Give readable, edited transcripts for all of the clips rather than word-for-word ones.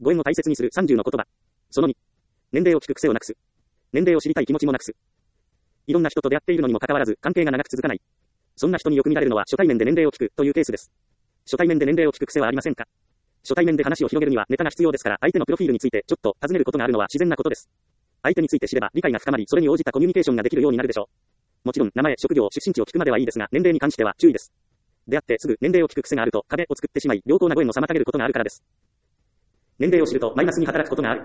ご縁を大切にする30の言葉。その2。年齢を聞く癖をなくす。年齢を知りたい気持ちもなくす。いろんな人と出会っているのにもかかわらず、関係が長く続かない。そんな人によく見られるのは初対面で年齢を聞くというケースです。初対面で年齢を聞く癖はありませんか？初対面で話を広げるにはネタが必要ですから、相手のプロフィールについてちょっと尋ねることがあるのは自然なことです。相手について知れば理解が深まり、それに応じたコミュニケーションができるようになるでしょう。もちろん、名前、職業、出身地を聞くまではいいですが、年齢に関しては注意です。出会ってすぐ年齢を聞く癖があると壁を作ってしまい、良好なご縁を妨げることがあるからです。年齢を知るとマイナスに働くことがある。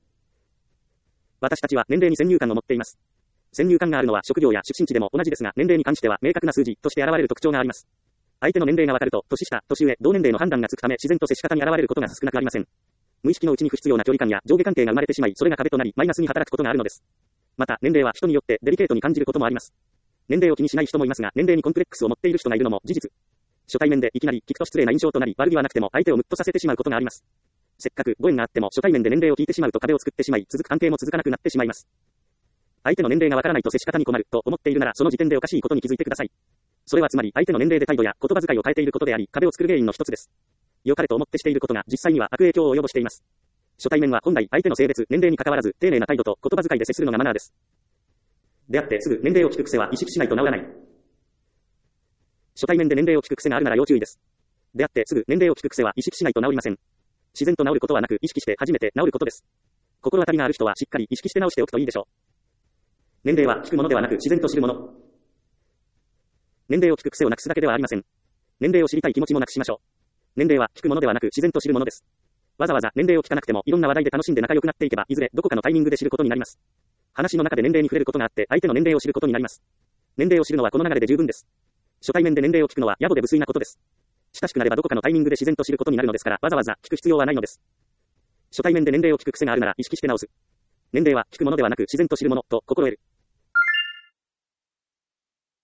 私たちは年齢に先入観を持っています。先入観があるのは職業や出身地でも同じですが、年齢に関しては明確な数字として現れる特徴があります。相手の年齢がわかると、年下、年上、同年齢の判断がつくため自然と接し方に現れることが少なくありません。無意識のうちに不必要な距離感や上下関係が生まれてしまい、それが壁となり、マイナスに働くことがあるのです。また、年齢は人によってデリケートに感じることもあります。年齢を気にしない人もいますが、年齢にコンプレックスを持っている人がいるのも事実。初対面でいきなり聞くと失礼な印象となり、悪気はなくても相手をムッとさせてしまうことがあります。せっかくご縁があっても初対面で年齢を聞いてしまうと壁を作ってしまい、続く関係も続かなくなってしまいます。相手の年齢がわからないと接し方に困ると思っているなら、その時点でおかしいことに気づいてください。それはつまり相手の年齢で態度や言葉遣いを変えていることであり、壁を作る原因の一つです。良かれと思ってしていることが実際には悪影響を及ぼしています。初対面は本来相手の性別、年齢に関わらず丁寧な態度と言葉遣いで接するのがマナーです。出会ってすぐ年齢を聞く癖は意識しないと治らない。初対面で年齢を聞く癖があるなら要注意です。出会ってすぐ年齢を聞く癖は意識しないと治りません。自然と治ることはなく、意識して初めて治ることです。心当たりがある人はしっかり意識して直しておくといいでしょう。年齢は聞くものではなく自然と知るもの。年齢を聞く癖をなくすだけではありません。年齢を知りたい気持ちもなくしましょう。年齢は聞くものではなく自然と知るものです。わざわざ年齢を聞かなくてもいろんな話題で楽しんで仲良くなっていけば、いずれどこかのタイミングで知ることになります。話の中で年齢に触れることがあって、相手の年齢を知ることになります。年齢を知るのはこの流れで十分です。初対面で年齢を聞くのは野暮で無粋なことです。親しくなればどこかのタイミングで自然と知ることになるのですから、わざわざ聞く必要はないのです。初対面で年齢を聞く癖があるなら意識して直す。年齢は聞くものではなく自然と知るものと心得る。